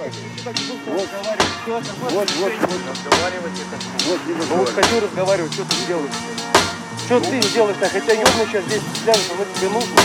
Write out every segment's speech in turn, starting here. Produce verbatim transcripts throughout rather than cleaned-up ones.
Вот, вот, вот, вот. Разговаривать это. Вот, не Ну вот хочу разговаривать, что ты делаешь? Что ты делаешь? Я хотя ёбну сейчас здесь взгляну, что тебе нужно.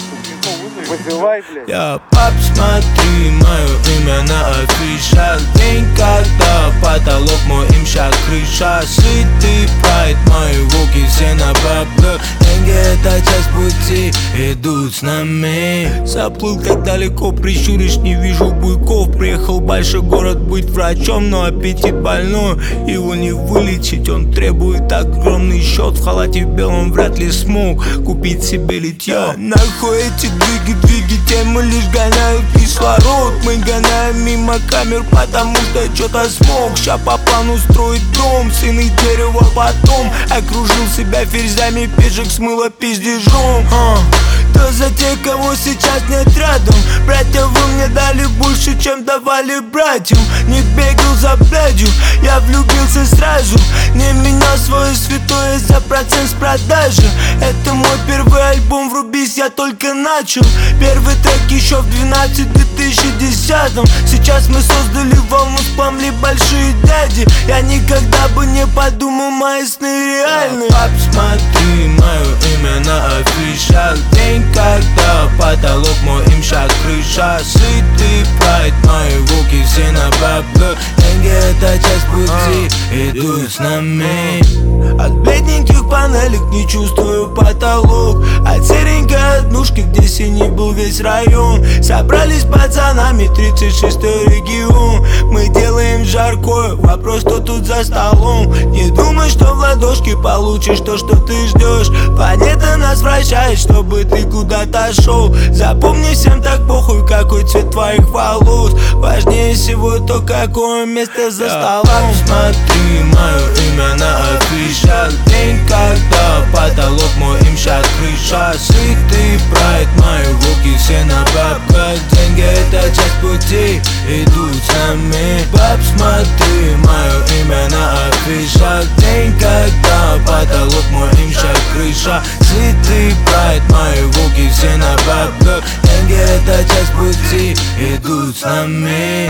Вызывай, блядь. Я пап, смотри, мое имя на афишах. День, когда потолок мой, имща крыша. Сытый прайд, мои руки все на бабло. Деньги это часть пути, идут с нами. Заплыл так далеко, прищуришь, не вижу буйков. Приехал в большой город быть врачом, но аппетит больной. Его не вылечить, он требует огромный счет. В халате белом вряд ли смог купить себе литье. Нахуй эти двиги, двиги, темы лишь гоняют кислород. Мы гоняем мимо камер, потому что что-то смог. Ща по плану строить дом, сын и дерево потом. Окружил себя ферзями, пешек смыло пиздежом. а. То за тех, кого сейчас нет рядом. Братья, вы мне дали больше, чем давали братьям. Не бегал за блядью, я влюбился сразу. Не менял свое святое за процент с продажи. Это мой первый альбом, врубись, я только начал. Первый трек еще в двенадцатом две тысячи десятом. Сейчас мы создали волну, спамли большие дяди. Я никогда бы не подумал, мои сны реальны. Пап, смотри, мое имя на афишах. День, когда потолок мой, имща крыша. Сытый прайд, мои руки все на бабло. Деньги это часть пути, идут с нами. От бедненьких панелек не чувствую потолок. От серенькой однушки, где синий был весь район. Собрались пацанами, тридцать шестой регион. Мы делаем жаркое, вопрос, кто тут за столом. Не думай, что в ладошке получишь то, что ты ждешь. Планета нас вращает, чтобы ты куда-то шел. Запомни, всем так похуй, какой цвет твоих волос. Важнее всего то, какое место за столом. Смотри, мое имя на афишах. День, когда потолок мой, имща крыша. Сытый прайд, мои руки все на бабках. Деньги это часть пути, идут с нами. Баб, смотри, мое имя на афишах. День, когда потолок мой, имща крыша. Сытый прайд, мои руки все на бабках. Деньги это часть пути, идут с нами.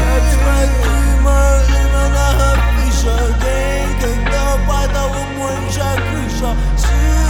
День, когда потолок мой, имща крыша.